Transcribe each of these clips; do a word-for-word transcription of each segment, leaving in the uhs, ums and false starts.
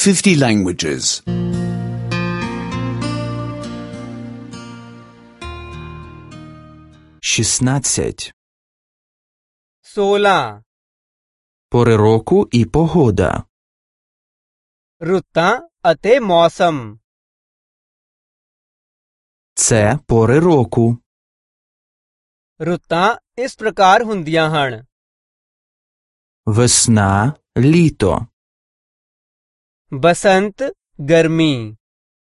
fifty languages. шістнадцять. सोलह Пори року і погода. रुੱਤਾਂ ਅਤੇ मौसम Це пори року. रुੱਤਾਂ ਇਸ ਪ੍ਰਕਾਰ ਹੁੰਦੀਆਂ ਹਨ Весна, літо. ਬਸੰਤ ਗਰਮੀ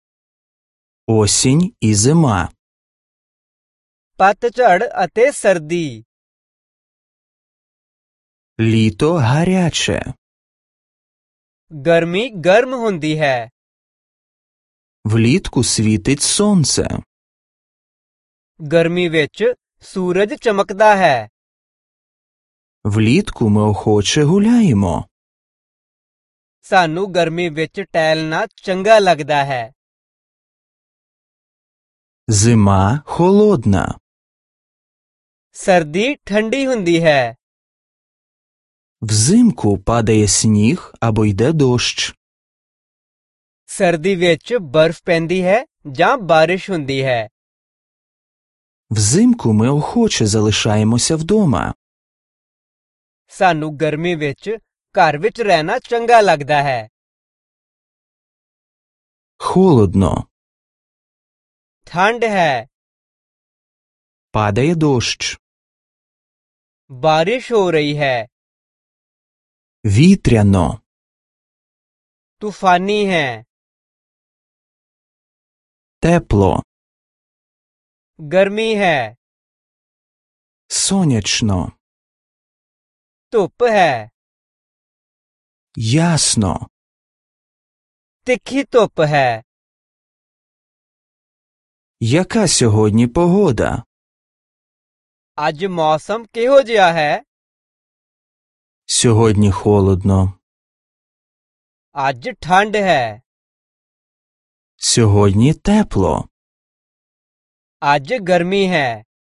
Осінь і зима. ਪਤਝੜ ਅਤੇ ਸਰਦੀ Літо гаряче. ਗਰਮੀ ਗਰਮ ਹੁੰਦੀ ਹੈ Влітку світить сонце. ਗਰਮੀ ਵਿੱਚ ਸੂਰਜ ਚਮਕਦਾ ਹੈ Влітку ми охоче гуляємо. ਸਾਨੂੰ ਗਰਮੀ ਵਿੱਚ ਟਹਿਲਣਾ ਚੰਗਾ ਲੱਗਦਾ ਹੈ Зима холодна. ਸਰਦੀ ਠੰਡੀ ਹੁੰਦੀ ਹੈ Взимку падає сніг або йде дощ. ਸਰਦੀ ਵਿੱਚ ਬਰਫ਼ ਪੈਂਦੀ ਹੈ ਜਾਂ ਬਾਰਿਸ਼ ਹੁੰਦੀ ਹੈ Взимку ми охоче залишаємося вдома. ਸਾਨੂੰ ਗਰਮੀ ਵਿੱਚ ਘਰ ਵਿੱਚ ਰਹਿਣਾ ਚੰਗਾ ਲੱਗਦਾ ਹੈ Холодно. ਠੰਡ ਹੈ Падає дощ. ਬਾਰਿਸ਼ ਹੋ ਰਹੀ ਹੈ Вітряно. ਤੂਫਾਨੀ ਹੈ Тепло. ਗਰਮੀ ਹੈ Сонячно. ਧੁੱਪ ਹੈ Ясно. ਤਿੱਖੀ ਧੁੱਪ ਹੈ Яка сьогодні погода? ਅੱਜ ਮੌਸਮ ਕਿਹੋ ਜਿਹਾ ਹੈ Сьогодні холодно. ਅੱਜ ਠੰਡ ਹੈ Сьогодні тепло. ਅੱਜ ਗਰਮੀ ਹੈ